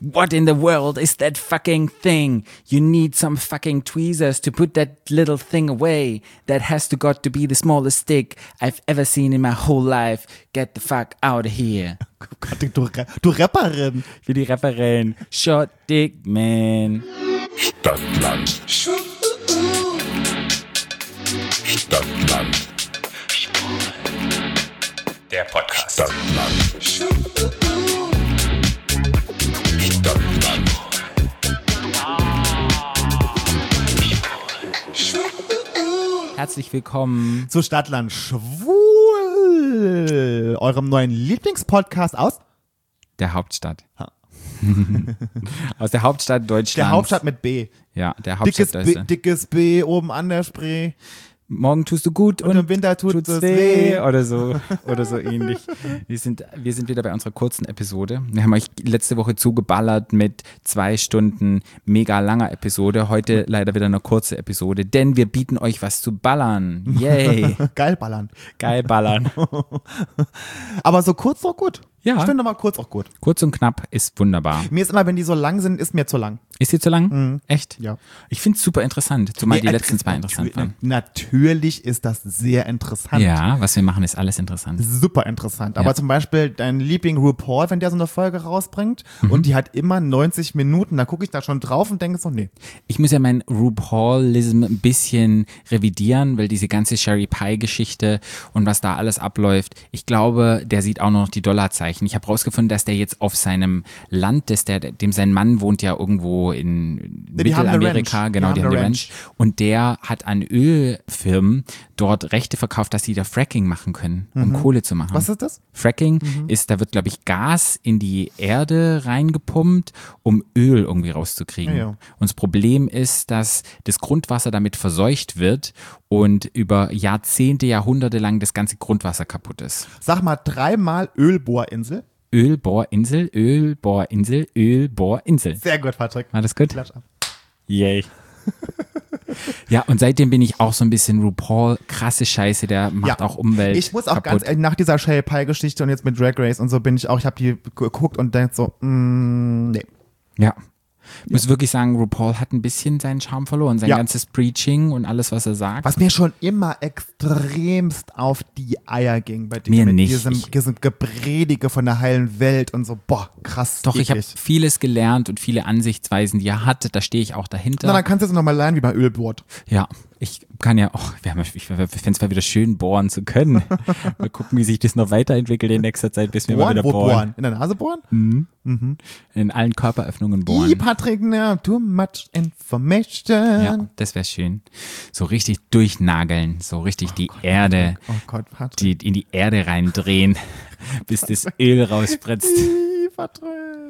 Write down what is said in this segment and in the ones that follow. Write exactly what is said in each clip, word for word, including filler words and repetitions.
What in the world is that fucking thing? You need some fucking tweezers to put that little thing away. That has to got to be the smallest stick I've ever seen in my whole life. Get the fuck out of here. Du, du Rapperin. Ich bin die Rapperin. Short Dick Man. Stadtland. Stadtland. Der Podcast. Stadtland. Stadtland. Herzlich willkommen zu Stadtland Schwul, eurem neuen Lieblingspodcast aus der Hauptstadt. Aus der Hauptstadt Deutschlands. Der Hauptstadt mit B. Ja, der Hauptstadt dickes B, dickes B oben an der Spree. Morgen tust du gut und, und im Winter tut tut's es weh. weh. Oder so, oder so ähnlich. Wir sind, wir sind wieder bei unserer kurzen Episode. Wir haben euch letzte Woche zugeballert mit zwei Stunden mega langer Episode. Heute leider wieder eine kurze Episode, denn wir bieten euch was zu ballern. Yay. Geil ballern. Geil ballern. Aber so kurz auch gut. Ja. Ich finde mal kurz auch gut. Kurz und knapp ist wunderbar. Mir ist immer, wenn die so lang sind, ist mir zu lang. Ist dir zu lang? Mhm. Echt? Ja. Ich finde es super interessant, zumal Nee, die äh, letzten zwei interessant waren. Natürlich ist das sehr interessant. Ja, was wir machen, ist alles interessant. Super interessant. Aber Ja. zum Beispiel dein Liebling RuPaul, wenn der so eine Folge rausbringt Mhm. und die hat immer neunzig Minuten, da gucke ich da schon drauf und denke so, nee. Ich muss ja mein RuPaulism ein bisschen revidieren, weil diese ganze Sherry Pie-Geschichte und was da alles abläuft, ich glaube, der sieht auch noch die Dollarzeichen. Ich habe rausgefunden, dass der jetzt auf seinem Land, dass der, dem sein Mann wohnt ja irgendwo in Ja, die haben eine Mittelamerika, Ranch. genau, Die die haben haben eine eine Ranch. Und der hat an Ölfirmen dort Rechte verkauft, dass sie da Fracking machen können, um Kohle zu machen. Was ist das? Fracking ist, da wird, glaube ich, Gas in die Erde reingepumpt, um Öl irgendwie rauszukriegen. Ja, ja. Und das Problem ist, dass das Grundwasser damit verseucht wird und über Jahrzehnte, Jahrhunderte lang das ganze Grundwasser kaputt ist. Sag mal dreimal Ölbohrinsel. Ölbohrinsel, Ölbohrinsel, Ölbohrinsel. Sehr gut, Patrick. War das gut? Klatsch ab. Yay. Ja, und seitdem bin ich auch so ein bisschen RuPaul, krasse Scheiße, der macht Ja. auch Umwelt Ich muss auch kaputt. ganz ehrlich, nach dieser Sherry Pie-Geschichte und jetzt mit Drag Race und so bin ich auch, ich habe die geguckt und denke so, mm, nee. Ja. Ich muss wirklich sagen, RuPaul hat ein bisschen seinen Charme verloren. Sein Ja. ganzes Preaching und alles, was er sagt. Was mir schon immer extremst auf die Eier ging bei dem Mir mit nicht. diesem, Ich- diesem Gepredige von der heilen Welt und so, boah, krass. Doch, ich habe eklig. vieles gelernt und viele Ansichtsweisen, die er hatte. Da stehe ich auch dahinter. Na, dann kannst du jetzt nochmal lernen wie bei Ölbohrt. Ja, ich kann ja auch, wir haben, ich fände es mal wieder schön, bohren zu können. Mal gucken, wie sich das noch weiterentwickelt in nächster Zeit, bis wir mal Bohren? wieder Wo bohren. bohren? In der Nase bohren? In allen Körperöffnungen Ih, bohren. Patrick, na, too much information. Ja, das wäre schön. So richtig durchnageln, so richtig die Erde, Oh Gott, Patrick. die in die Erde reindrehen, bis das Öl rausspritzt. Ih, Patrick.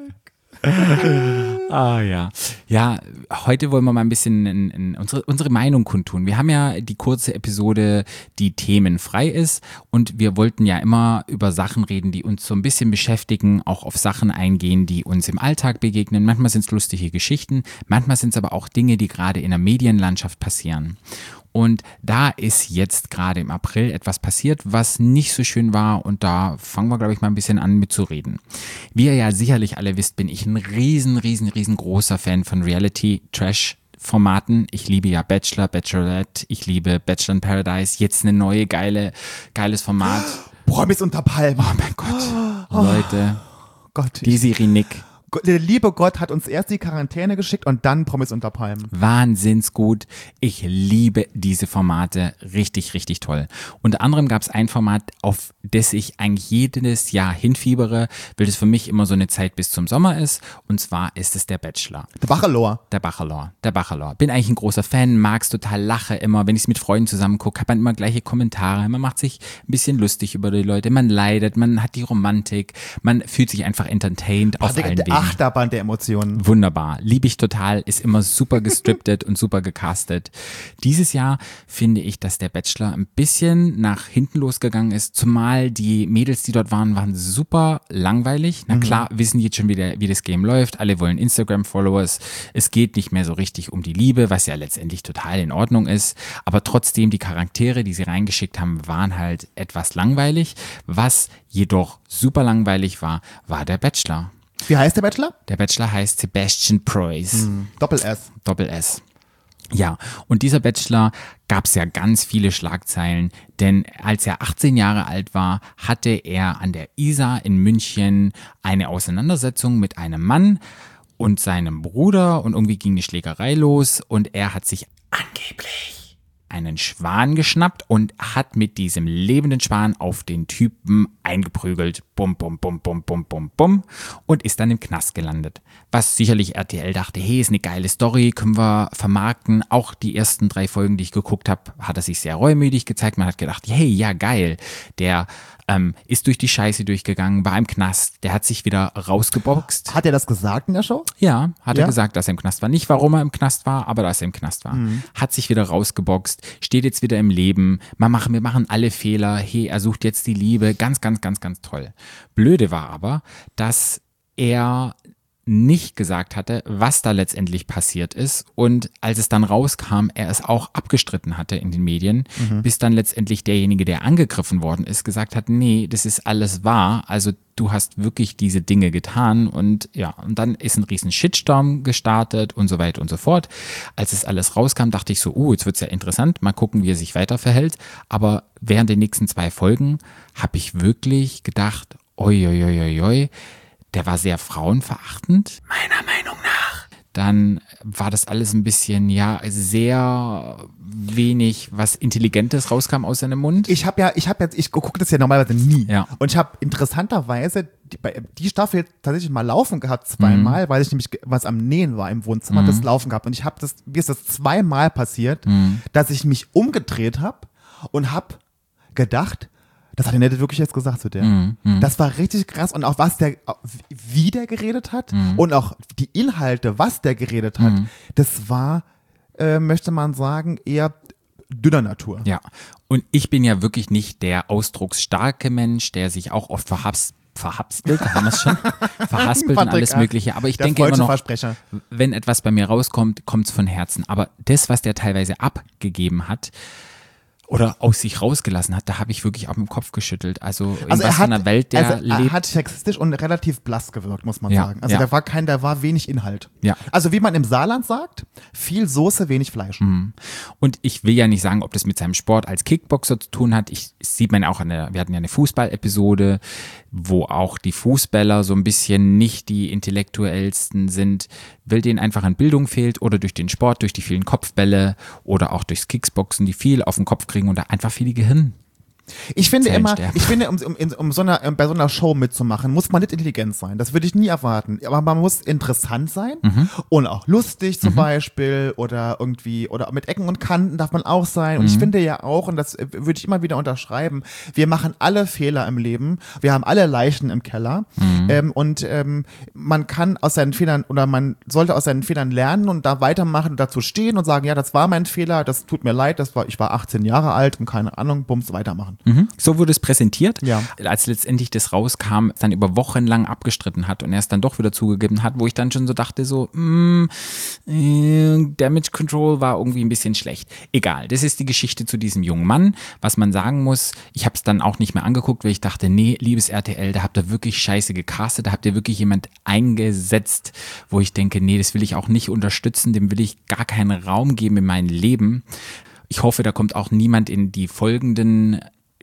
Ah ja. Ja, heute wollen wir mal ein bisschen in, in unsere, unsere Meinung kundtun. Wir haben ja die kurze Episode, die themenfrei ist und wir wollten ja immer über Sachen reden, die uns so ein bisschen beschäftigen, auch auf Sachen eingehen, die uns im Alltag begegnen. Manchmal sind es lustige Geschichten, manchmal sind es aber auch Dinge, die gerade in der Medienlandschaft passieren. Und da ist jetzt gerade im April etwas passiert, was nicht so schön war und da fangen wir, glaube ich, mal ein bisschen an mitzureden. Wie ihr ja sicherlich alle wisst, bin ich ein riesen, riesen, riesengroßer Fan von Reality-Trash-Formaten. Ich liebe ja Bachelor, Bachelorette, ich liebe Bachelor in Paradise, jetzt eine neue, geile, geiles Format. Promis unter Palmen. Oh mein Gott, Leute, Gott, die ich, Sirinik. Gott, der liebe Gott hat uns erst die Quarantäne geschickt und dann Promis unter Palmen. Wahnsinnsgut. Ich liebe diese Formate. Richtig, richtig toll. Unter anderem gab es ein Format, auf das ich eigentlich jedes Jahr hinfiebere, weil das für mich immer so eine Zeit bis zum Sommer ist. Und zwar ist es der Bachelor. Der Bachelor. Der Bachelor, der Bachelor. Bin eigentlich ein großer Fan, mag's total, lache immer. Wenn ich es mit Freunden zusammen gucke, hat man immer gleiche Kommentare. Man macht sich ein bisschen lustig über die Leute. Man leidet, man hat die Romantik. Man fühlt sich einfach entertained auf Patrick, allen der Wegen. Achterbahn der Emotionen. Wunderbar, liebe ich total, ist immer super gestriptet und super gecastet. Dieses Jahr finde ich, dass der Bachelor ein bisschen nach hinten losgegangen ist, zumal die Mädels, die dort waren, waren super langweilig. Na klar, wissen die jetzt schon, wie, der, wie das Game läuft, alle wollen Instagram-Followers, es geht nicht mehr so richtig um die Liebe, was ja letztendlich total in Ordnung ist, aber trotzdem die Charaktere, die sie reingeschickt haben, waren halt etwas langweilig. Was jedoch super langweilig war, war der Bachelor. Wie heißt der Bachelor? Der Bachelor heißt Sebastian Preuß. Hm. Doppel-S. Doppel-S. Ja, und dieser Bachelor gab es ja ganz viele Schlagzeilen, denn als er achtzehn Jahre alt war, hatte er an der Isar in München eine Auseinandersetzung mit einem Mann und seinem Bruder und irgendwie ging die Schlägerei los und er hat sich angeblich einen Schwan geschnappt und hat mit diesem lebenden Schwan auf den Typen eingeprügelt. Bum, bum, bum, bum, bum, bum, bum. Und ist dann im Knast gelandet. Was sicherlich R T L dachte, hey, ist eine geile Story, können wir vermarkten. Auch die ersten drei Folgen, die ich geguckt habe, hat er sich sehr reumütig gezeigt. Man hat gedacht, hey, ja, geil. Der ähm, ist durch die Scheiße durchgegangen, war im Knast. Der hat sich wieder rausgeboxt. Hat er das gesagt in der Show? Ja, hat Ja? er gesagt, dass er im Knast war. Nicht, warum er im Knast war, aber dass er im Knast war. Mhm. Hat sich wieder rausgeboxt, steht jetzt wieder im Leben. Man machen, wir machen alle Fehler. Hey, er sucht jetzt die Liebe. Ganz, ganz, ganz, ganz toll. Blöde war aber, dass er nicht gesagt hatte, was da letztendlich passiert ist und als es dann rauskam, er es auch abgestritten hatte in den Medien, Mhm. bis dann letztendlich derjenige, der angegriffen worden ist, gesagt hat, nee, das ist alles wahr, also du hast wirklich diese Dinge getan und ja, und dann ist ein riesen Shitstorm gestartet und so weiter und so fort. Als es alles rauskam, dachte ich so, oh, jetzt wird's ja interessant, mal gucken, wie er sich weiter verhält, aber während den nächsten zwei Folgen habe ich wirklich gedacht, oi, oi, oi, oi, oi, der war sehr frauenverachtend, meiner Meinung nach. Dann war das alles ein bisschen, ja, sehr wenig, was Intelligentes rauskam aus seinem Mund. Ich habe ja, ich habe jetzt, ich gucke das ja normalerweise nie. Ja. Und ich habe interessanterweise die, bei- die Staffel tatsächlich mal laufen gehabt, zweimal, weil ich nämlich ge- was am Nähen war im Wohnzimmer, das laufen gehabt. Und ich habe das, mir ist das zweimal passiert, dass ich mich umgedreht habe und habe gedacht, das hat der Nette wirklich jetzt gesagt zu der. Mhm, Das war richtig krass und auch was der, wie der geredet hat Mhm. und auch die Inhalte, was der geredet hat, das war, äh, möchte man sagen, eher dünner Natur. Ja, und ich bin ja wirklich nicht der ausdrucksstarke Mensch, der sich auch oft verhaspelt, verhaspelt, haben wir es schon, verhaspelt und Patrick, alles ah, Mögliche. Aber ich der denke immer freudsche noch, Versprecher. wenn etwas bei mir rauskommt, kommt es von Herzen. Aber das, was der teilweise abgegeben hat oder aus sich rausgelassen hat, da habe ich wirklich auch im Kopf geschüttelt. Also in Also was er für hat, einer Welt der also er lebt. hat sexistisch und relativ blass gewirkt, muss man Ja, sagen. Also ja. da war kein, da war wenig Inhalt. Ja. Also wie man im Saarland sagt, viel Soße, wenig Fleisch. Und ich will ja nicht sagen, ob das mit seinem Sport als Kickboxer zu tun hat. Ich das sieht man ja auch an der, wir hatten ja eine Fußball-Episode, wo auch die Fußballer so ein bisschen nicht die intellektuellsten sind, weil denen einfach an Bildung fehlt oder durch den Sport, durch die vielen Kopfbälle oder auch durchs Kickboxen, die viel auf den Kopf kriegen und da einfach viel Gehirn. Ich finde Zellen immer, sterben. ich finde, um, um, um so einer, um bei so einer Show mitzumachen, muss man nicht intelligent sein. Das würde ich nie erwarten. Aber man muss interessant sein Mhm. und auch lustig zum Beispiel oder irgendwie, oder mit Ecken und Kanten darf man auch sein. Und ich finde ja auch, und das äh, würde ich immer wieder unterschreiben, wir machen alle Fehler im Leben. Wir haben alle Leichen im Keller. Ähm, und ähm, man kann aus seinen Fehlern oder man sollte aus seinen Fehlern lernen und da weitermachen und dazu stehen und sagen, ja, das war mein Fehler, das tut mir leid, das war, ich war achtzehn Jahre alt und keine Ahnung, bums, weitermachen. Mhm. So wurde es präsentiert. Ja. Als letztendlich das rauskam, es dann über Wochen lang abgestritten hat und er es dann doch wieder zugegeben hat, wo ich dann schon so dachte, so, mm, äh, Damage Control war irgendwie ein bisschen schlecht. Egal, das ist die Geschichte zu diesem jungen Mann. Was man sagen muss, ich habe es dann auch nicht mehr angeguckt, weil ich dachte, nee, liebes R T L, da habt ihr wirklich scheiße gecastet, da habt ihr wirklich jemand eingesetzt, wo ich denke, nee, das will ich auch nicht unterstützen, dem will ich gar keinen Raum geben in mein Leben. Ich hoffe, da kommt auch niemand in die folgenden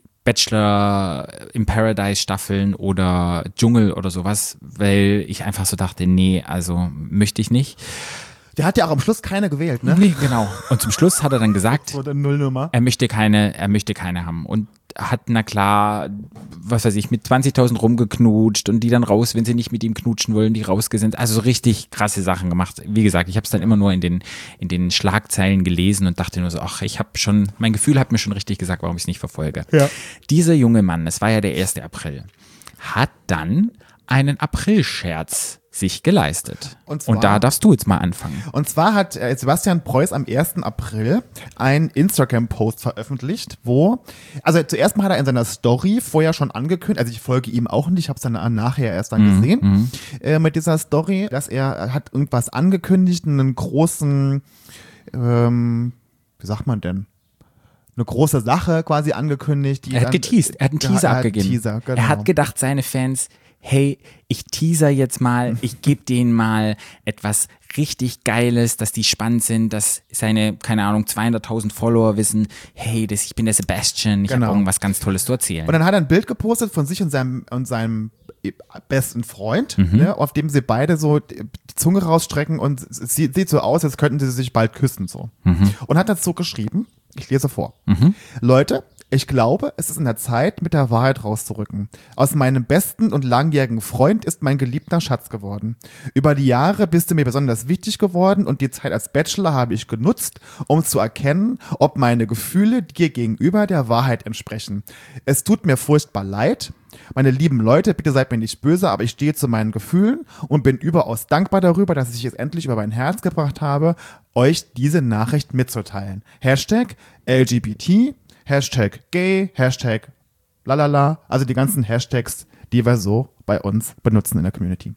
Bachelor in Paradise Staffeln oder Dschungel oder sowas, weil ich einfach so dachte, nee, also möchte ich nicht. Der hat ja auch am Schluss keine gewählt, ne? Nee, genau. Und zum Schluss hat er dann gesagt, So eine Nullnummer. er möchte keine, er möchte keine haben und hat, na klar, was weiß ich, mit zwanzigtausend rumgeknutscht und die dann raus, wenn sie nicht mit ihm knutschen wollen, die rausgesendet. Also so richtig krasse Sachen gemacht. Wie gesagt, ich habe es dann immer nur in den, in den Schlagzeilen gelesen und dachte nur so, ach, ich habe schon, mein Gefühl hat mir schon richtig gesagt, warum ich es nicht verfolge. Ja. Dieser junge Mann, es war ja der erste April, hat dann einen Aprilscherz sich geleistet. Und zwar- und da darfst du jetzt mal anfangen. Und zwar hat äh, Sebastian Preuß am ersten April einen Instagram-Post veröffentlicht, wo, also zuerst mal hat er in seiner Story vorher schon angekündigt, also ich folge ihm auch nicht, ich habe es dann äh, nachher erst dann gesehen, äh, mit dieser Story, dass er er hat irgendwas angekündigt, einen großen, ähm, wie sagt man denn? Eine große Sache quasi angekündigt. Die Er hat dann- geteased, er hat einen Ja, Teaser er hat abgegeben. Teaser, genau. Er hat gedacht, seine Fans hey, ich teaser jetzt mal, ich gebe denen mal etwas richtig Geiles, dass die spannend sind, dass seine, keine Ahnung, zweihunderttausend Follower wissen, hey, das, ich bin der Sebastian, ich Genau. habe irgendwas ganz Tolles zu erzählen. Und dann hat er ein Bild gepostet von sich und seinem, und seinem besten Freund, Mhm. ne, auf dem sie beide so die Zunge rausstrecken und es sieht, sieht so aus, als könnten sie sich bald küssen. So. Mhm. Und hat dazu geschrieben, ich lese vor. Leute, ich glaube, es ist in der Zeit, mit der Wahrheit rauszurücken. Aus meinem besten und langjährigen Freund ist mein geliebter Schatz geworden. Über die Jahre bist du mir besonders wichtig geworden und die Zeit als Bachelor habe ich genutzt, um zu erkennen, ob meine Gefühle dir gegenüber der Wahrheit entsprechen. Es tut mir furchtbar leid. Meine lieben Leute, bitte seid mir nicht böse, aber ich stehe zu meinen Gefühlen und bin überaus dankbar darüber, dass ich es endlich über mein Herz gebracht habe, euch diese Nachricht mitzuteilen. Hashtag L G B T, Hashtag gay, Hashtag lalala, also die ganzen Hashtags, die wir so bei uns benutzen in der Community.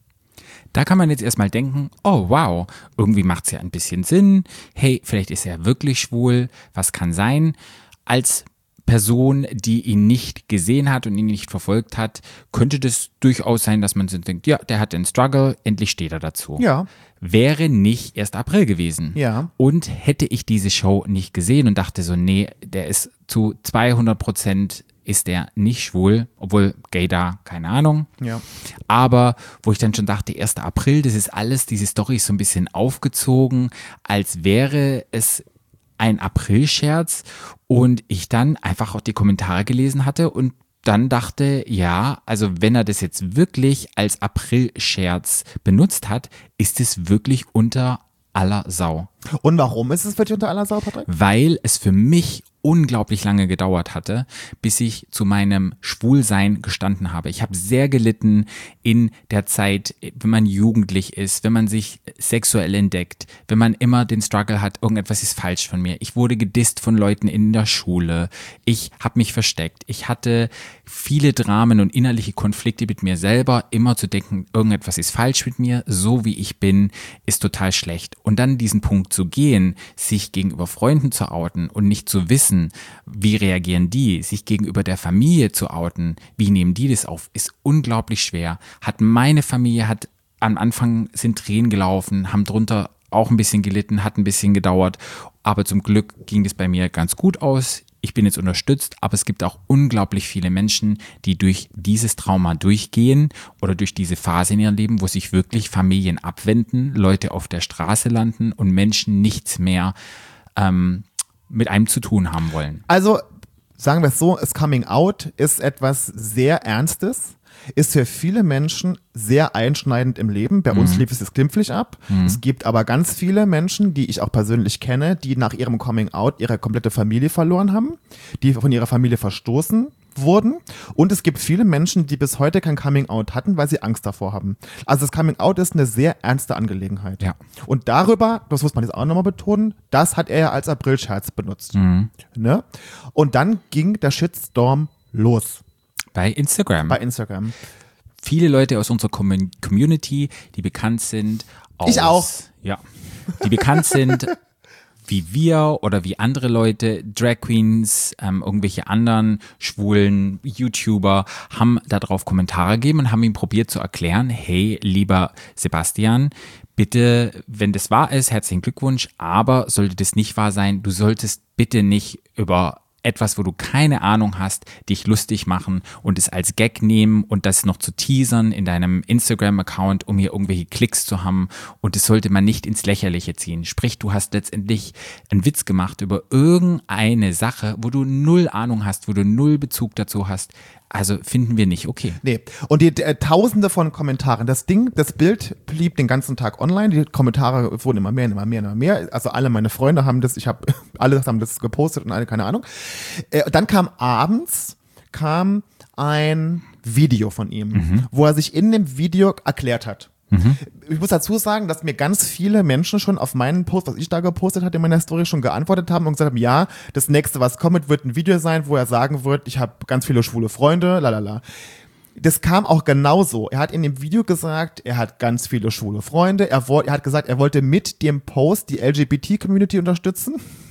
Da kann man jetzt erstmal denken, oh wow, irgendwie macht es ja ein bisschen Sinn. Hey, vielleicht ist er wirklich schwul, was kann sein? Als Person, die ihn nicht gesehen hat und ihn nicht verfolgt hat, könnte das durchaus sein, dass man sich denkt, ja, der hat den Struggle, endlich steht er dazu. Ja. Wäre nicht erst April gewesen. Ja. Und hätte ich diese Show nicht gesehen und dachte so, nee, der ist zu zweihundert Prozent ist der nicht schwul, obwohl gay da, keine Ahnung. Ja. Aber wo ich dann schon dachte, erster April, das ist alles, diese Story ist so ein bisschen aufgezogen, als wäre es ein Aprilscherz und ich dann einfach auch die Kommentare gelesen hatte und dann dachte, ja, also wenn er das jetzt wirklich als Aprilscherz benutzt hat, ist es wirklich unter aller Sau. Und warum ist es wirklich unter aller Sau, Patrick? Weil es für mich unglaublich lange gedauert hatte, bis ich zu meinem Schwulsein gestanden habe. Ich habe sehr gelitten in der Zeit, wenn man jugendlich ist, wenn man sich sexuell entdeckt, wenn man immer den Struggle hat, irgendetwas ist falsch von mir. Ich wurde gedisst von Leuten in der Schule. Ich habe mich versteckt. Ich hatte viele Dramen und innerliche Konflikte mit mir selber, immer zu denken, irgendetwas ist falsch mit mir, so wie ich bin, ist total schlecht. Und dann diesen Punkt zu gehen, sich gegenüber Freunden zu outen und nicht zu wissen, wie reagieren die, sich gegenüber der Familie zu outen, wie nehmen die das auf, ist unglaublich schwer. Hat meine Familie, hat am Anfang sind Tränen gelaufen, haben drunter auch ein bisschen gelitten, hat ein bisschen gedauert, aber zum Glück ging das bei mir ganz gut aus. Ich bin jetzt unterstützt, aber es gibt auch unglaublich viele Menschen, die durch dieses Trauma durchgehen oder durch diese Phase in ihrem Leben, wo sich wirklich Familien abwenden, Leute auf der Straße landen und Menschen nichts mehr ähm, mit einem zu tun haben wollen. Also, sagen wir es so, das Coming Out ist etwas sehr Ernstes, ist für viele Menschen sehr einschneidend im Leben. Bei uns lief es jetzt glimpflich ab. Es gibt aber ganz viele Menschen, die ich auch persönlich kenne, die nach ihrem Coming Out ihre komplette Familie verloren haben, die von ihrer Familie verstoßen wurden. Und es gibt viele Menschen, die bis heute kein Coming Out hatten, weil sie Angst davor haben. Also das Coming Out ist eine sehr ernste Angelegenheit. Ja. Und darüber, das muss man jetzt auch nochmal betonen, das hat er ja als Aprilscherz benutzt. Ne? Und dann ging der Shitstorm los Bei Instagram. bei Instagram. Viele Leute aus unserer Com- Community, die bekannt sind aus, Ich auch. Ja, die bekannt sind wie wir oder wie andere Leute, Drag Queens, ähm, irgendwelche anderen schwulen YouTuber, haben darauf Kommentare gegeben und haben ihm probiert zu erklären, hey, lieber Sebastian, bitte, wenn das wahr ist, herzlichen Glückwunsch, aber sollte das nicht wahr sein, du solltest bitte nicht über etwas, wo du keine Ahnung hast, dich lustig machen und es als Gag nehmen und das noch zu teasern in deinem Instagram-Account, um hier irgendwelche Klicks zu haben, und das sollte man nicht ins Lächerliche ziehen. Sprich, du hast letztendlich einen Witz gemacht über irgendeine Sache, wo du null Ahnung hast, wo du null Bezug dazu hast. Also finden wir nicht okay. Nee. Und die äh, Tausende von Kommentaren. Das Ding, das Bild blieb den ganzen Tag online. Die Kommentare wurden immer mehr, immer mehr, immer mehr. Also alle meine Freunde haben das, ich habe, alle haben das gepostet und alle, keine Ahnung. Äh, dann kam abends, kam ein Video von ihm, mhm. wo er sich in dem Video erklärt hat. Mhm. Ich muss dazu sagen, dass mir ganz viele Menschen schon auf meinen Post, was ich da gepostet hatte in meiner Story, schon geantwortet haben und gesagt haben, ja, das nächste, was kommt, wird ein Video sein, wo er sagen wird, ich habe ganz viele schwule Freunde, lalala. Das kam auch genauso. Er hat in dem Video gesagt, er hat ganz viele schwule Freunde. Er, wo, er hat gesagt, er wollte mit dem Post die L G B T-Community unterstützen.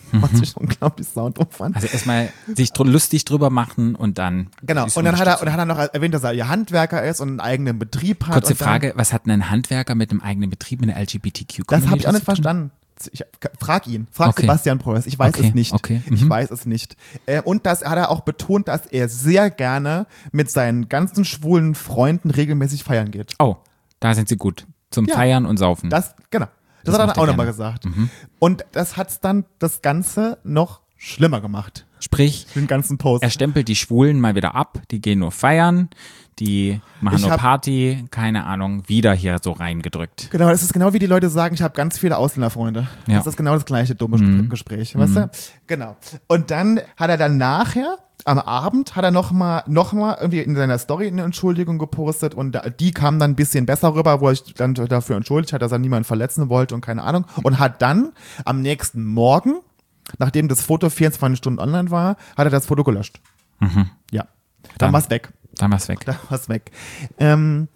was ich unglaublich saudumm fand. Also erstmal sich dr- lustig drüber machen und dann. Genau, und dann hat er, und dann hat er noch erwähnt, dass er ja Handwerker ist und einen eigenen Betrieb hat. Kurze und dann, Frage, was hat denn ein Handwerker mit einem eigenen Betrieb mit einer L G B T Q-Community? Das habe ich auch nicht zu tun? verstanden. Ich, frag ihn, frag Okay. Sebastian Preuß, ich weiß Okay, es nicht. okay, Ich mhm. weiß es nicht. Äh, und das hat er auch betont, dass er sehr gerne mit seinen ganzen schwulen Freunden regelmäßig feiern geht. Oh, da sind sie gut. Zum Ja. Feiern und Saufen. Das, genau. Das, Das hat er macht dann auch er nochmal gerne. gesagt. Und das hat's dann das Ganze noch schlimmer gemacht. Sprich, Den ganzen Post. er stempelt die Schwulen mal wieder ab, die gehen nur feiern, die machen Ich nur hab- Party, keine Ahnung, wieder hier so reingedrückt. Genau, das ist genau wie die Leute sagen, ich habe ganz viele Ausländerfreunde. Ja. Das ist genau das gleiche dumme Mhm. Gespräch, weißt du? Genau. Und dann hat er dann nachher, am Abend, hat er nochmal noch mal irgendwie in seiner Story eine Entschuldigung gepostet und da- die kam dann ein bisschen besser rüber, wo er sich dann dafür entschuldigt hat, dass er niemanden verletzen wollte und keine Ahnung. Und hat dann am nächsten Morgen, nachdem das Foto vierundzwanzig Stunden online war, hat er das Foto gelöscht. Ja. Dann, Dann- war's weg. Dann war's weg. Dann war's weg. Ähm,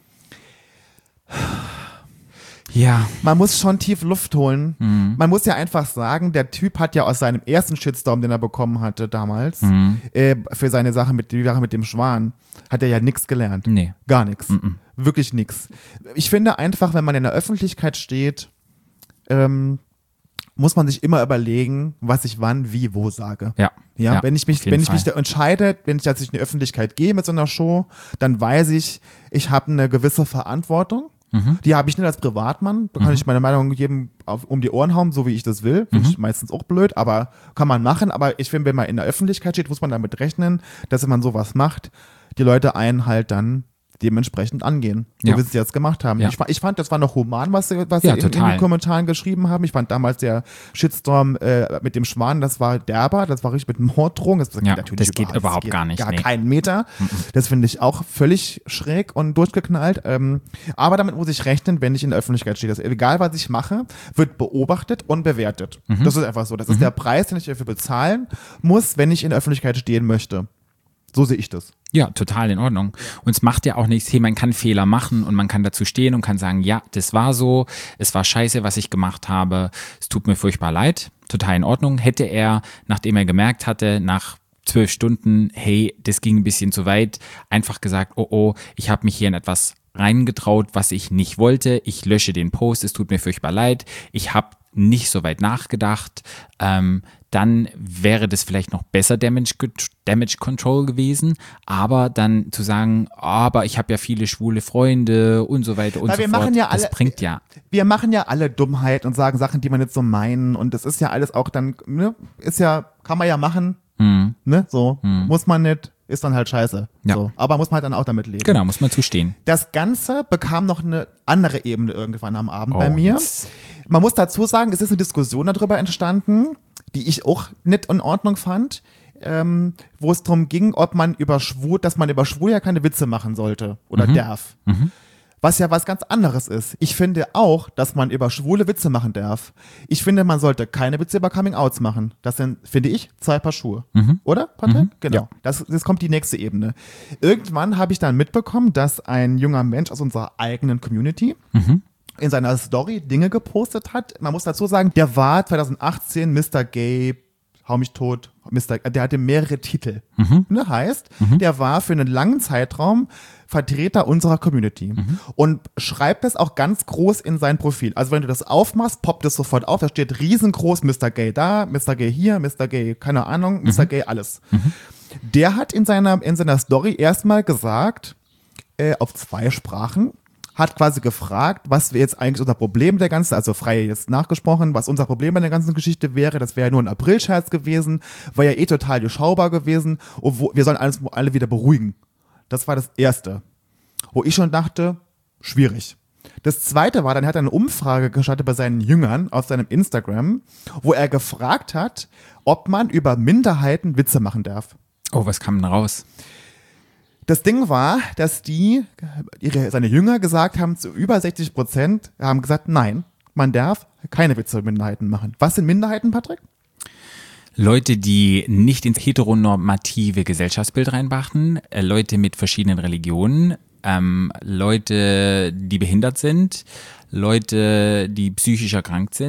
Ja, Man muss schon tief Luft holen. Mhm. Man muss ja einfach sagen, der Typ hat ja aus seinem ersten Shitstorm, den er bekommen hatte damals, Mhm. äh, für seine Sache mit, die Sache mit dem Schwan, hat er ja nichts gelernt. Nee. Gar nichts. Wirklich nichts. Ich finde einfach, wenn man in der Öffentlichkeit steht, ähm, muss man sich immer überlegen, was ich wann, wie, wo sage. ja. Ja, Ja, wenn ich mich, auf jeden wenn ich mich Fall. da entscheide, wenn ich jetzt in die Öffentlichkeit gehe mit so einer Show, dann weiß ich, ich habe eine gewisse Verantwortung. Mhm. Die habe ich nicht als Privatmann. Da kann ich meine Meinung jedem auf, um die Ohren hauen, so wie ich das will. Finde Mhm. ich meistens auch blöd, aber kann man machen. Aber ich finde, wenn man in der Öffentlichkeit steht, muss man damit rechnen, dass wenn man sowas macht, die Leute einen halt dann dementsprechend angehen, so Ja. wie sie es jetzt gemacht haben. Ja. Ich, fa- ich fand, das war noch human, was sie, was Ja, sie in, in total. den Kommentaren geschrieben haben. Ich fand damals der Shitstorm äh, mit dem Schwan, das war derber, das war richtig mit Morddrohung. Das, Ja, natürlich das geht überhaupt gar nicht, Gar nee. keinen Meter. Das finde ich auch völlig schräg und durchgeknallt. Ähm, aber damit muss ich rechnen, wenn ich in der Öffentlichkeit stehe. Das, egal, was ich mache, wird beobachtet und bewertet. Mhm. Das ist einfach so. Das ist der Preis, den ich dafür bezahlen muss, wenn ich in der Öffentlichkeit stehen möchte. So sehe ich das. Ja, total in Ordnung. Und es macht ja auch nichts, hey, man kann Fehler machen und man kann dazu stehen und kann sagen, ja, das war so, es war scheiße, was ich gemacht habe, es tut mir furchtbar leid, total in Ordnung. Hätte er, nachdem er gemerkt hatte, nach zwölf Stunden, hey, das ging ein bisschen zu weit, einfach gesagt, oh oh, ich habe mich hier in etwas reingetraut, was ich nicht wollte, ich lösche den Post, es tut mir furchtbar leid, ich habe nicht so weit nachgedacht, ähm, dann wäre das vielleicht noch besser Damage, Damage Control gewesen, aber dann zu sagen, aber ich habe ja viele schwule Freunde und so weiter und Weil so wir fort, machen ja alle- das bringt ja, Wir machen ja alle Dummheit und sagen Sachen, die man nicht so meinen. Und das ist ja alles auch dann, ne, ist ja, kann man ja machen, hm, ne, so. Muss man nicht, ist dann halt scheiße. Ja. So. Aber muss man halt dann auch damit leben. genau, muss man zustehen. Das Ganze bekam noch eine andere Ebene irgendwann am Abend Oh, bei mir. jetzt. Man muss dazu sagen, es ist eine Diskussion darüber entstanden, die ich auch nicht in Ordnung fand, ähm, wo es darum ging, ob man über Schwul, dass man über Schwul ja keine Witze machen sollte oder darf. Was ja was ganz anderes ist. Ich finde auch, dass man über Schwule Witze machen darf. Ich finde, man sollte keine Witze über Coming-Outs machen. Das sind, finde ich, zwei Paar Schuhe. Oder, Patrick? Genau. Ja. Das, das kommt die nächste Ebene. Irgendwann habe ich dann mitbekommen, dass ein junger Mensch aus unserer eigenen Community in seiner Story Dinge gepostet hat. Man muss dazu sagen, der war zwanzig achtzehn Mister Gay, hau mich tot, Mister der hatte mehrere Titel. Ne, heißt, der war für einen langen Zeitraum Vertreter unserer Community und schreibt das auch ganz groß in sein Profil. Also wenn du das aufmachst, poppt es sofort auf, da steht riesengroß Mister Gay da, Mister Gay hier, Mister Gay, keine Ahnung, Mister Gay alles. Der hat in seiner, in seiner Story erstmal gesagt, äh, auf zwei Sprachen, hat quasi gefragt, was wäre jetzt eigentlich unser Problem der ganzen, also frei jetzt nachgesprochen, was unser Problem bei der ganzen Geschichte wäre. Das wäre ja nur ein Aprilscherz gewesen, war ja eh total durchschaubar gewesen und wo, wir sollen alles alle wieder beruhigen. Das war das Erste, wo ich schon dachte, schwierig. Das Zweite war, dann hat er eine Umfrage gestartet bei seinen Jüngern auf seinem Instagram, wo er gefragt hat, ob man über Minderheiten Witze machen darf. Oh, was kam denn raus? Das Ding war, dass die, ihre, seine Jünger gesagt haben, zu über sechzig Prozent haben gesagt, nein, man darf keine Witze über Minderheiten machen. Was sind Minderheiten, Patrick? Leute, die nicht ins heteronormative Gesellschaftsbild reinbrachten, äh, Leute mit verschiedenen Religionen, ähm, Leute, die behindert sind, Leute, die psychisch erkrankt sind.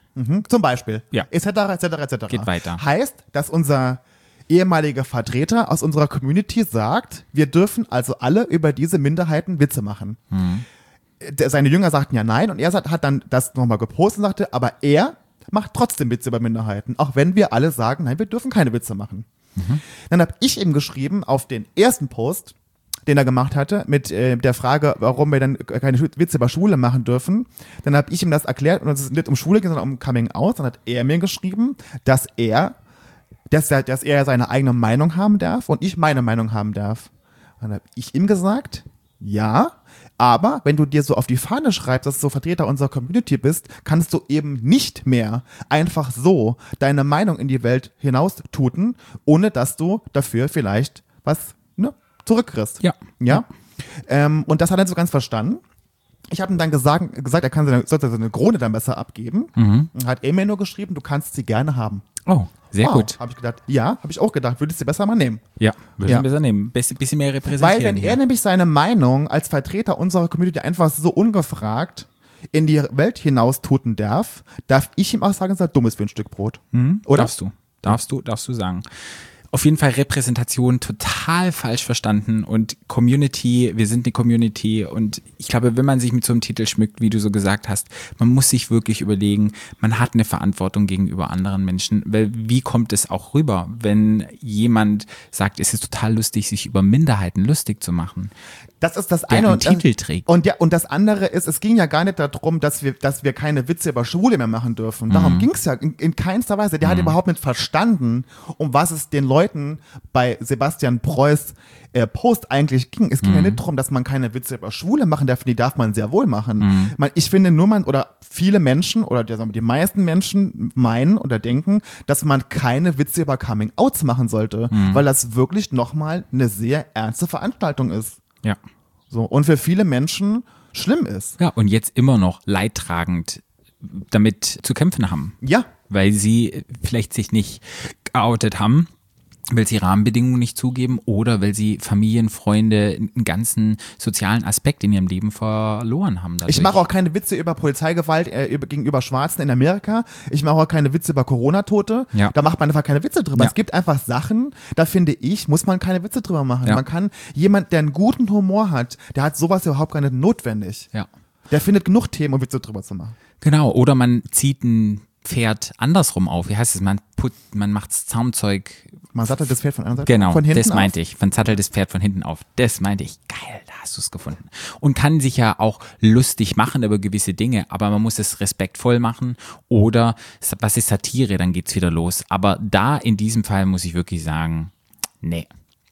Mhm. Zum Beispiel. Ja. Etc., etc., et cetera. Geht weiter. Heißt, dass unser ehemaliger Vertreter aus unserer Community sagt, wir dürfen also alle über diese Minderheiten Witze machen. Mhm. Der, seine Jünger sagten ja nein und er sagt, hat dann das nochmal gepostet und sagte, aber er macht trotzdem Witze über Minderheiten, auch wenn wir alle sagen, nein, wir dürfen keine Witze machen. Mhm. Dann habe ich ihm geschrieben auf den ersten Post, den er gemacht hatte, mit äh, der Frage, warum wir dann keine Witze über Schule machen dürfen. Dann habe ich ihm das erklärt und es ist nicht um Schule geht, sondern um Coming Out. Dann hat er mir geschrieben, dass er, dass er, dass er seine eigene Meinung haben darf und ich meine Meinung haben darf. Dann habe ich ihm gesagt, ja, aber wenn du dir so auf die Fahne schreibst, dass du so Vertreter unserer Community bist, kannst du eben nicht mehr einfach so deine Meinung in die Welt hinaus tuten, ohne dass du dafür vielleicht was ne, zurückkriegst. Ja. Ja. Ähm, und das hat er nicht so ganz verstanden. Ich habe ihm dann gesagt, gesagt, er kann seine, sollte seine Krone dann besser abgeben. Mhm. Hat er mir nur geschrieben, du kannst sie gerne haben. Oh, sehr wow. gut. Habe ich gedacht, ja, habe ich auch gedacht, würdest du besser mal nehmen. Ja, würde Ja. ich besser nehmen. Bisschen, bisschen mehr repräsentieren. Weil wenn hier. er nämlich seine Meinung als Vertreter unserer Community einfach so ungefragt in die Welt hinaus tuten darf, darf ich ihm auch sagen, dass er dumm ist für ein Stück Brot. Mhm, Oder? Darfst du. Darfst du, darfst du sagen. Auf jeden Fall Repräsentation total falsch verstanden und Community, wir sind eine Community und ich glaube, wenn man sich mit so einem Titel schmückt, wie du so gesagt hast, man muss sich wirklich überlegen, man hat eine Verantwortung gegenüber anderen Menschen, weil wie kommt es auch rüber, wenn jemand sagt, es ist total lustig, sich über Minderheiten lustig zu machen? Das ist das Der eine einen und, Titel trägt. Und ja, und das andere ist, es ging ja gar nicht darum, dass wir, dass wir keine Witze über Schwule mehr machen dürfen. Darum Mhm. ging es ja in, in keinster Weise. Der hat überhaupt nicht verstanden, um was es den Leuten bei Sebastian Preuß äh, Post eigentlich ging. Es ging Mhm. ja nicht darum, dass man keine Witze über Schwule machen darf. Die darf man sehr wohl machen. Mhm. Man, ich finde nur man oder viele Menschen oder der, sagen wir, die meisten Menschen meinen oder denken, dass man keine Witze über Coming Outs machen sollte, Mhm. weil das wirklich nochmal eine sehr ernste Veranstaltung ist. Ja. So, und für viele Menschen schlimm ist. Ja, und jetzt immer noch leidtragend damit zu kämpfen haben. Ja. Weil sie vielleicht sich nicht geoutet haben, weil sie Rahmenbedingungen nicht zugeben oder weil sie Familien, Freunde, einen ganzen sozialen Aspekt in ihrem Leben verloren haben. Dadurch. Ich mache auch keine Witze über Polizeigewalt äh, über, gegenüber Schwarzen in Amerika. Ich mache auch keine Witze über Corona-Tote. Ja. Da macht man einfach keine Witze drüber. Ja. Es gibt einfach Sachen, da finde ich, muss man keine Witze drüber machen. Ja. Man kann, jemand, der einen guten Humor hat, der hat sowas überhaupt gar nicht notwendig. Ja. Der findet genug Themen, um Witze drüber zu machen. Genau, oder man zieht ein Pferd andersrum auf. Wie heißt es? Man put, man macht Zaumzeug. Man sattelt das Pferd von einer Seite Genau, von hinten das meinte auf. ich. Man sattelt das Pferd von hinten auf. Das meinte ich. Geil, da hast du es gefunden. Und kann sich ja auch lustig machen über gewisse Dinge, aber man muss es respektvoll machen. Oder, was ist Satire? Dann geht's wieder los. Aber da in diesem Fall muss ich wirklich sagen, nee.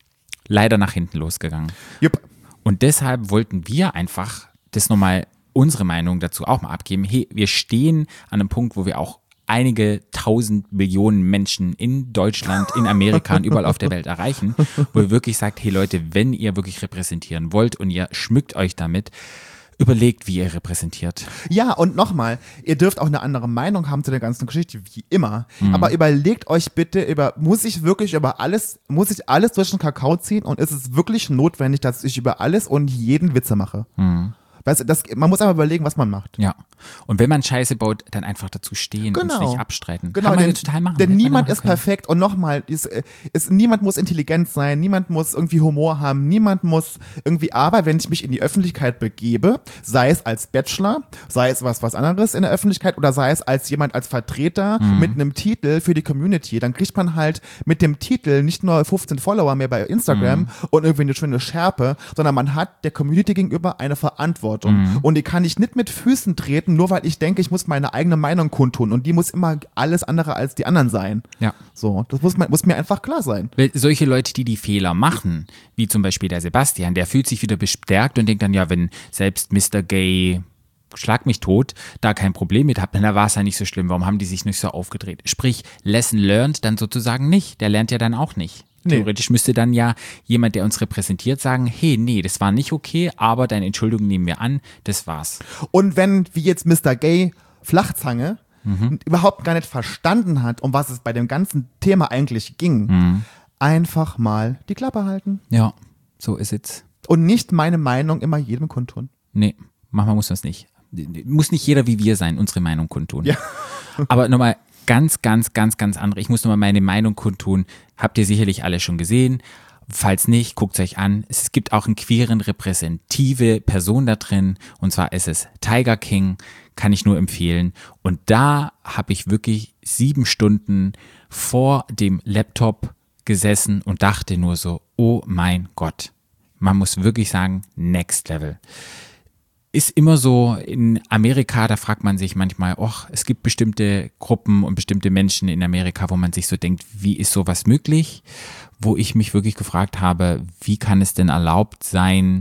Leider nach hinten losgegangen. Jupp. Und deshalb wollten wir einfach das nochmal unsere Meinung dazu auch mal abgeben. Hey, wir stehen an einem Punkt, wo wir auch einige tausend Millionen Menschen in Deutschland, in Amerika und überall auf der Welt erreichen, wo ihr wirklich sagt, hey Leute, wenn ihr wirklich repräsentieren wollt und ihr schmückt euch damit, überlegt, wie ihr repräsentiert. Ja, und nochmal, ihr dürft auch eine andere Meinung haben zu der ganzen Geschichte, wie immer. Mhm. Aber überlegt euch bitte über, muss ich wirklich über alles, muss ich alles durch den Kakao ziehen und ist es wirklich notwendig, dass ich über alles und jeden Witze mache? Mhm. Weißt du, das, man muss einfach überlegen, was man macht. Ja. Und wenn man Scheiße baut, dann einfach dazu stehen und es Genau. nicht abstreiten. Genau, Kann man denn, ja total machen. denn Hätte man niemand machen ist können. perfekt und nochmal, ist, äh, ist, niemand muss intelligent sein, niemand muss irgendwie Humor haben, niemand muss irgendwie, aber wenn ich mich in die Öffentlichkeit begebe, sei es als Bachelor, sei es was, was anderes in der Öffentlichkeit oder sei es als jemand, als Vertreter Mhm. mit einem Titel für die Community, dann kriegt man halt mit dem Titel nicht nur fünfzehn Follower mehr bei Instagram Mhm. und irgendwie eine schöne Schärpe, sondern man hat der Community gegenüber eine Verantwortung Mhm. und die kann ich nicht mit Füßen treten, nur weil ich denke, ich muss meine eigene Meinung kundtun und die muss immer alles andere als die anderen sein. Ja. So, das muss, man, muss mir einfach klar sein. Weil solche Leute, die die Fehler machen, wie zum Beispiel der Sebastian, der fühlt sich wieder bestärkt und denkt dann, ja, wenn selbst Mister Gay, schlag mich tot, da kein Problem mit hat, dann war es ja nicht so schlimm, warum haben die sich nicht so aufgedreht? Sprich, Lesson learned dann sozusagen nicht, der lernt ja dann auch nicht. Nee. Theoretisch müsste dann ja jemand, der uns repräsentiert, sagen, hey, nee, das war nicht okay, aber deine Entschuldigung nehmen wir an, das war's. Und wenn, wie jetzt Mister Gay Flachzange überhaupt gar nicht verstanden hat, um was es bei dem ganzen Thema eigentlich ging, einfach mal die Klappe halten Ja, so ist es. und nicht meine Meinung immer jedem kundtun. Nee, manchmal muss man es nicht. Muss nicht jeder wie wir sein, unsere Meinung kundtun. Ja. Aber nochmal ganz, ganz, ganz, ganz andere. Ich muss nochmal meine Meinung kundtun. Habt ihr sicherlich alle schon gesehen. Falls nicht, guckt es euch an. Es gibt auch einen queeren, repräsentative Person da drin. Und zwar ist es Tiger King. Kann ich nur empfehlen. Und da habe ich wirklich sieben Stunden vor dem Laptop gesessen und dachte nur so, oh mein Gott. Man muss wirklich sagen, next level. Ist immer so in Amerika, da fragt man sich manchmal, och, es gibt bestimmte Gruppen und bestimmte Menschen in Amerika, wo man sich so denkt, wie ist sowas möglich? Wo ich mich wirklich gefragt habe, wie kann es denn erlaubt sein,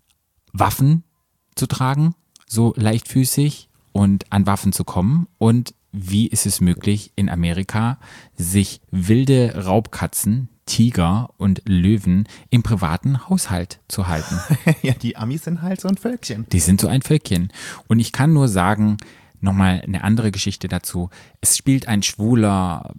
Waffen zu tragen, so leichtfüßig und an Waffen zu kommen? Und wie ist es möglich, in Amerika sich wilde Raubkatzen, Tiger und Löwen im privaten Haushalt zu halten? Ja, die Amis sind halt so ein Völkchen. Die sind so ein Völkchen. Und ich kann nur sagen, nochmal eine andere Geschichte dazu. Es spielt ein schwuler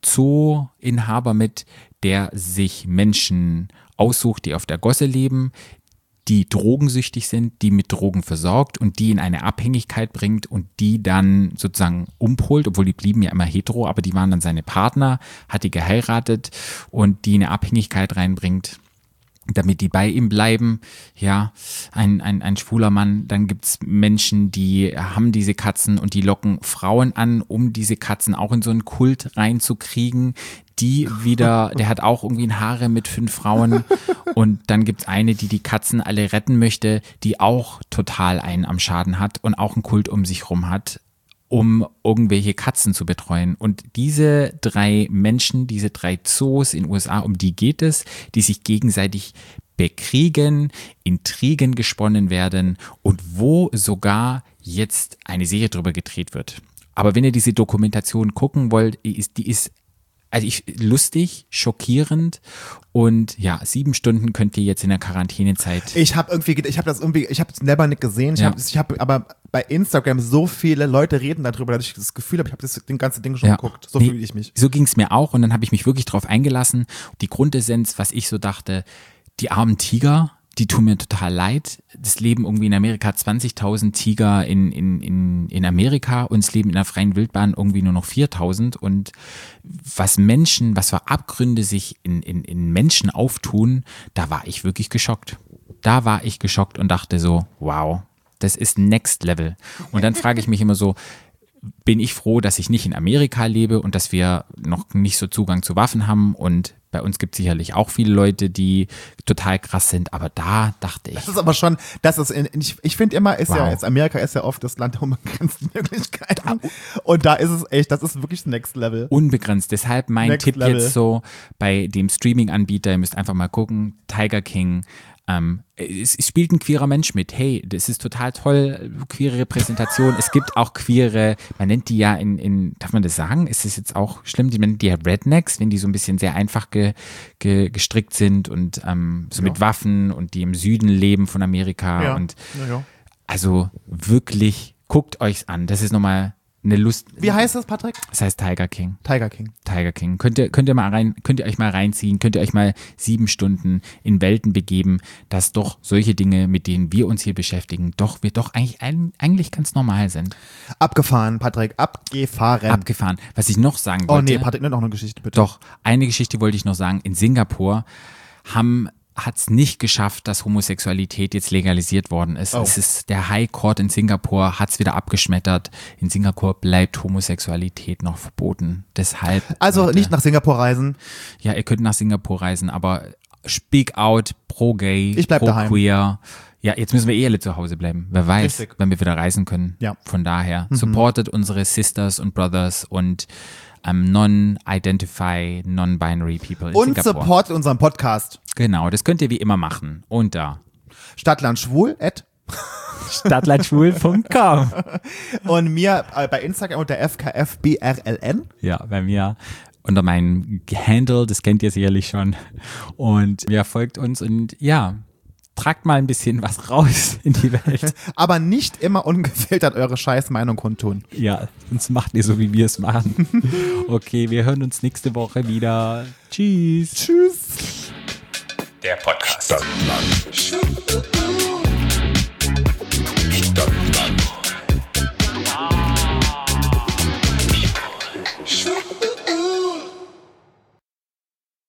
Zoo-Inhaber mit, der sich Menschen aussucht, die auf der Gosse leben, die drogensüchtig sind, die mit Drogen versorgt und die in eine Abhängigkeit bringt und die dann sozusagen umpolt, obwohl die blieben ja immer hetero, aber die waren dann seine Partner, hat die geheiratet und die in eine Abhängigkeit reinbringt, damit die bei ihm bleiben. Ja, ein, ein, ein schwuler Mann. Dann gibt's Menschen, die haben diese Katzen und die locken Frauen an, um diese Katzen auch in so einen Kult reinzukriegen. Die wieder, der hat auch irgendwie ein Haare mit fünf Frauen. Und dann gibt's eine, die die Katzen alle retten möchte, die auch total einen am Schaden hat und auch einen Kult um sich rum hat, um irgendwelche Katzen zu betreuen. Und diese drei Menschen, diese drei Zoos in den U S A, um die geht es, die sich gegenseitig bekriegen, Intrigen gesponnen werden und wo sogar jetzt eine Serie drüber gedreht wird. Aber wenn ihr diese Dokumentation gucken wollt, ist, die ist also ich, lustig, schockierend und ja, sieben Stunden könnt ihr jetzt in der Quarantänezeit. Ich habe irgendwie, ich habe das irgendwie, ich habe es selber nicht gesehen. Ich Ja. habe, ich habe, aber bei Instagram so viele Leute reden darüber, dass ich das Gefühl habe, ich habe das den ganze Ding schon Ja. geguckt. So Nee, fühle ich mich. So ging es mir auch und dann habe ich mich wirklich drauf eingelassen. Die Grundessenz, was ich so dachte, die armen Tiger, die tun mir total leid. Das leben irgendwie in Amerika zwanzigtausend Tiger in, in, in, in Amerika und es leben in der freien Wildbahn irgendwie nur noch viertausend. Und was Menschen, was für Abgründe sich in, in, in Menschen auftun, da war ich wirklich geschockt. Da war ich geschockt und dachte so, wow, das ist Next Level. Und dann frage ich mich immer so, bin ich froh, dass ich nicht in Amerika lebe und dass wir noch nicht so Zugang zu Waffen haben und bei uns gibt es sicherlich auch viele Leute, die total krass sind, aber da dachte ich. Das ist aber schon, das ist, in, ich, ich finde immer, ist Wow. ja, jetzt Amerika ist ja oft das Land der unbegrenzten Möglichkeiten. Und da ist es echt, das ist wirklich das Next Level. Unbegrenzt. Deshalb mein Next Tipp Level. jetzt so bei dem Streaming-Anbieter, ihr müsst einfach mal gucken, Tiger King. Ähm, es, es spielt ein queerer Mensch mit. Hey, das ist total toll, queere Repräsentation. Es gibt auch queere, man nennt die ja in, in darf man das sagen? Ist das jetzt auch schlimm? Die nennen die ja Rednecks, wenn die so ein bisschen sehr einfach ge, ge, gestrickt sind und ähm, so Ja. mit Waffen und die im Süden leben von Amerika. Ja. Und Ja, ja. also wirklich, guckt euch's an. Das ist nochmal eine Lust. Wie heißt das, Patrick? Das heißt Tiger King. Tiger King. Tiger King. Könnt ihr, könnt ihr mal rein, könnt ihr euch mal reinziehen, könnt ihr euch mal sieben Stunden in Welten begeben, dass doch solche Dinge, mit denen wir uns hier beschäftigen, doch, wir doch eigentlich, eigentlich ganz normal sind. Abgefahren, Patrick, abgefahren. Abgefahren. Was ich noch sagen oh wollte. nee, Patrick, noch eine Geschichte, bitte. Doch, eine Geschichte wollte ich noch sagen. In Singapur haben hat es nicht geschafft, dass Homosexualität jetzt legalisiert worden ist. Oh. Es ist der High Court in Singapur hat es wieder abgeschmettert. In Singapur bleibt Homosexualität noch verboten. Deshalb Also Leute, nicht nach Singapur reisen. ja, ihr könnt nach Singapur reisen, aber speak out pro gay, Ich bleib pro daheim. queer. Ja, jetzt müssen wir eh alle zu Hause bleiben. Wer weiß, Richtig. wenn wir wieder reisen können. Ja. Von daher, supportet unsere Sisters und Brothers und ähm, non-identify, non-binary people in Und Singapur. supportet unseren Podcast. Genau, das könnt ihr wie immer machen. Unter Stadtlandschwul at stadtlandschwul punkt com. und mir äh, bei Instagram unter F K F B R L N. Ja, bei mir unter meinem Handle, das kennt ihr sicherlich schon. Und ja, folgt uns und ja, tragt mal ein bisschen was raus in die Welt. Aber nicht immer ungefiltert eure scheiß Meinung kundtun. Ja, sonst macht ihr so, wie wir es machen. Okay, wir hören uns nächste Woche wieder. Tschüss. Tschüss. Der Podcast. Stadtland.